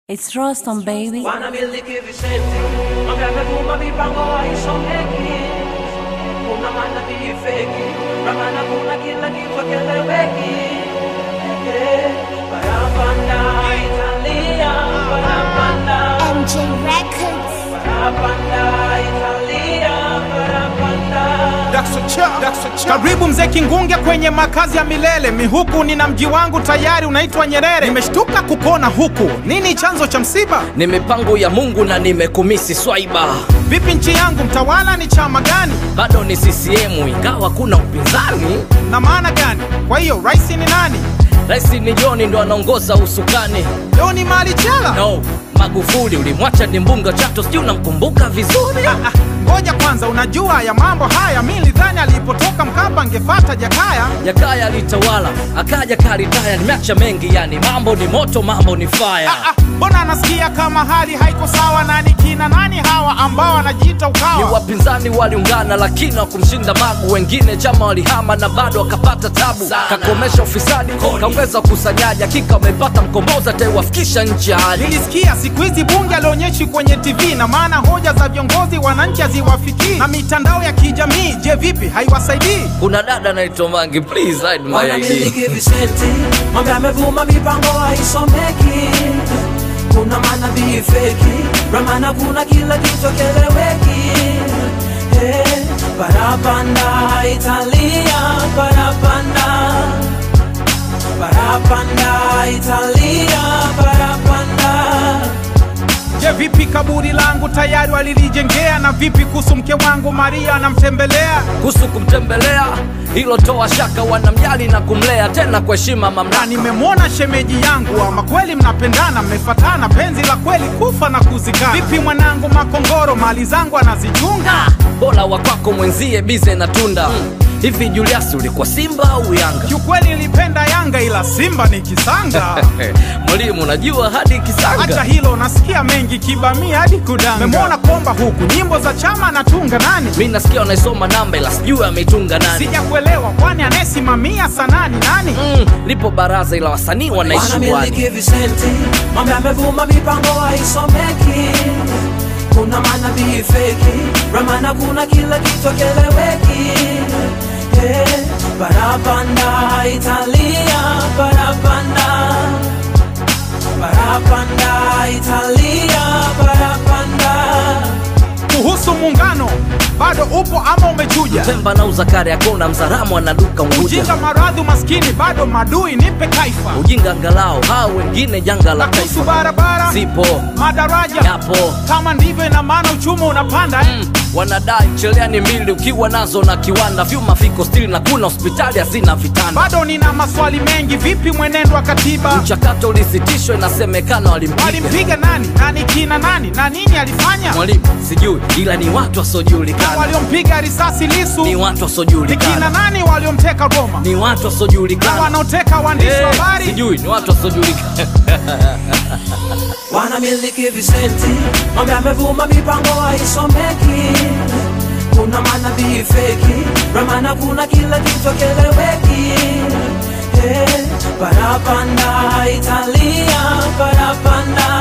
It's Rostam, baby. Wanamiliki visenti, mambo yamevuma mipango haisomeki. Kuna manabii feki, ramana kuna kila kitu keleweki. Parapanda Italia, parapanda MJ Records. Parapanda Italia, parapanda. Karibu mzee Kingunge kwenye makazi ya milele. Mihuku nina mji wangu tayari unaitwa Nyerere. Nimeshtuka kukona huku, nini chanzo cha msiba? Ni mipango ya Mungu na nimekumisi swaiba. Vipi nchi yangu, mtawala ni chama gani? Bado ni CCM ingawa kuna upinzani. Na maana gani? Kwa hiyo rais ni nani? Rais ni John ndo anaongoza usukani. John Malichela? No, Magufuli ulimwacha ni mbunga Chato, sijui unamkumbuka vizuri. Ngoja kwanza, unajua ya mambo haya mimi nilidhani alipotoka Mkapa angefuata Jakaya. Jakaya alitawala, akaja karitaya, nimeacha mengi yani mambo ni moto, mambo ni fire. Mbona nasikia kama hali haiko sawa? Nani kina nani hawa ambao wanajiita Ukawa? Ni wapinzani waliungana lakini hawakumshinda Magu, wengine chama walihama na bado wakapata tabu. Kakomesha ufisadi, kaongeza ukusanyaji, hakika wamepata mkomboza taiwafikisha nchi hali. Nilisikia siku hizi bunge alionyeshi kwenye TV, na maana hoja za viongozi wananchi haziwafikii. Na mitandao ya kijamii, je vipi haiwasaidii? Kuna dada naitwa Mangi, please hide my ID. Wanamiliki visenti, mambo yamevuma mipango haisomeki. Kuna manabii feki, ramana kuna kila kitu keleweki. Parapanda Italia, parapanda. Parapanda Italia, parapanda. Je vipi kaburi langu tayari walilijengea? Na vipi kuhusu mke wangu Maria anamtembelea? Kuhusu kumtembelea, hilo toa shaka, wanamjali na kumlea tena kwa heshima mamlaka. Na nimemwona shemeji yangu, ama kweli mnapendana, mmefatana penzi la kweli kufa na kuzikana. Vipi mwanangu Makongoro, mali zangu anazichunga? Bora wakwako mwenzie bize na tunda. Hivi Julius ulikuwa Simba au Yanga? Kiukweli nilipenda Yanga ila Simba ni kisanga. Mwalimu unajua hadi kisanga. Acha hilo, nasikia mengi kibamia hadi kudanga. Memwona Komba huku, nyimbo za chama anatunga nani? Mimi nasikia unaisoma namba ila sijui ameitunga nani. Sijakuelewa, kwani anayesimamia sanani nani? Lipo baraza ila wasanii wanaishi wani. Wanamiliki visenti, mambo yamevuma mipango haisomeki. Kuna manabii feki, ramana kuna kila kitu keleweki. Parapanda Italia, parapanda. Parapanda Italia, parapanda. Kuhusu muungano, bado upo ama umechuja? Pemba na Uzakari akona Mzaramo anaduka Unguja. Ujinga maradhi maskini bado madui nipe kaifa. Ujinga angalau, hao wengine janga la taifa. taifa. Barabara zipo, madaraja yapo. Kama ndivyo ina maana uchumi unapanda. Wanadai cheleani mbili ukiwa nazo na kiwanda. Vyuma viko stili na kuna hospitali hazina vitanda. Bado nina maswali mengi, vipi mwenendo wa katiba? Mchakato ulisitishwa inasemekana walimpiga nani? Nani kina nani? Na nini alifanya? Mwalimu sijui ila ni watu wasiojulikana. Na waliompiga risasi Lissu ni watu wasiojulikana. Ni kina nani waliomteka Roma? Ni watu wasiojulikana. Na wanaoteka waandishi wa habari? Sijui ni watu wasiojulikana. Wanamiliki visenti, mambo yamevuma mipango haisomeki. Kuna manabii feki, ramana kuna kila kitu keleweki. Parapanda Italia, parapanda.